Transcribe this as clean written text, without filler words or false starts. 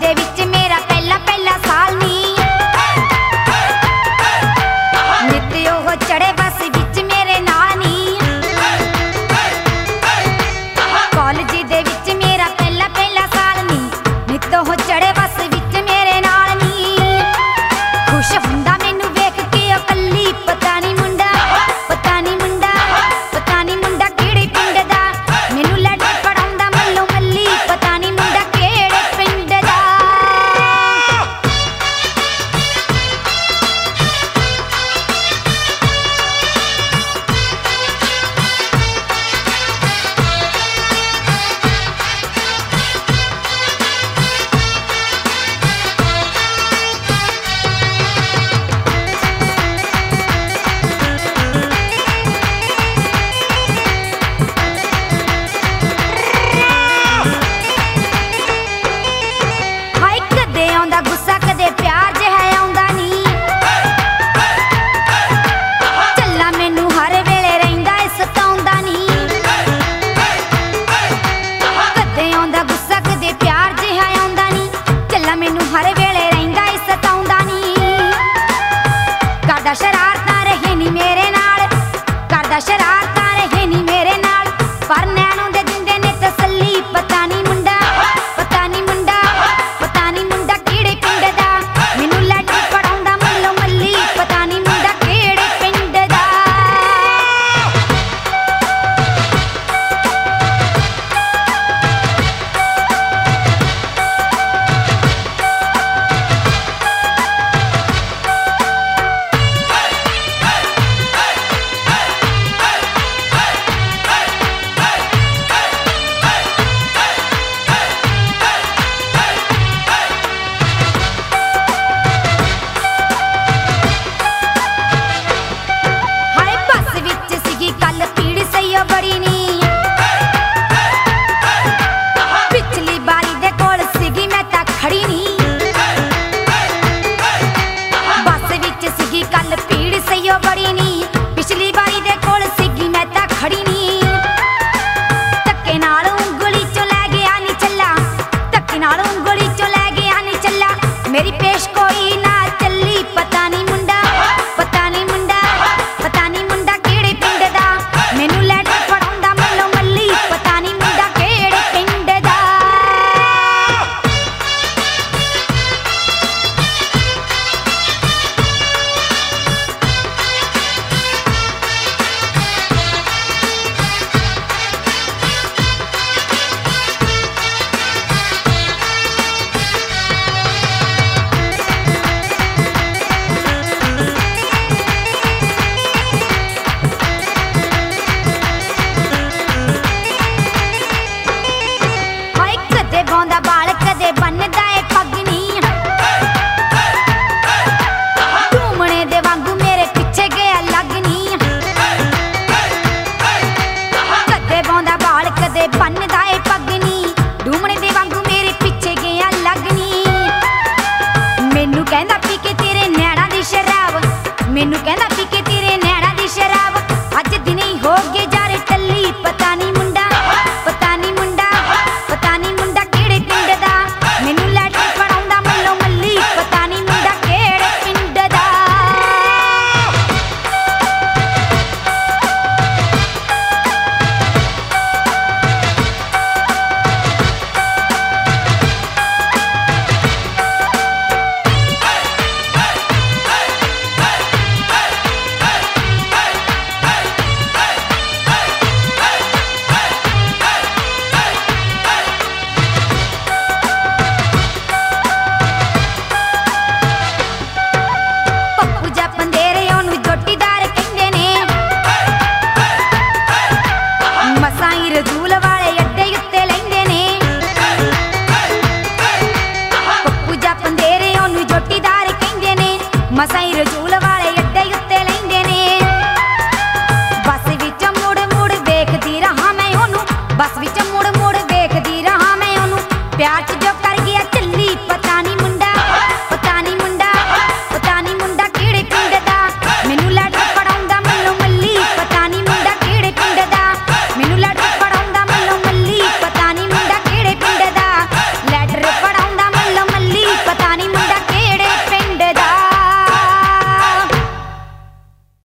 दे विच मेरा पहला पहला साल नी, नित ओह चढ़े बस विच मेरे नाल नी। कॉलेज दे विच मेरा पहला पहला साल नी, नित ओह चढ़े बस विच मेरे नाल नी। खुश हुंदा मैनू वेख के ओ कल्ली, पता नहीं मुंडा पता नहीं मुंडा पता नहीं मुंडा किहड़े पिंड दा, मैनू लैट पढ़ाउंदा मल्लो मल्ली, पता नहीं मुंडा किहड़े पिंड दा। हाय कदे आउंदा गुस्सा कदे प्यार जिहा आउंदा नी, चल्ला मैनू हर वेले रहिंदा ए सताउंदा नी। कदे आउंदा गुस्सा कदे प्यार जिहा आउंदा नी, चल्ला मैनू हर वेले रहिंदा ए सताउंदा नी। करदा शराब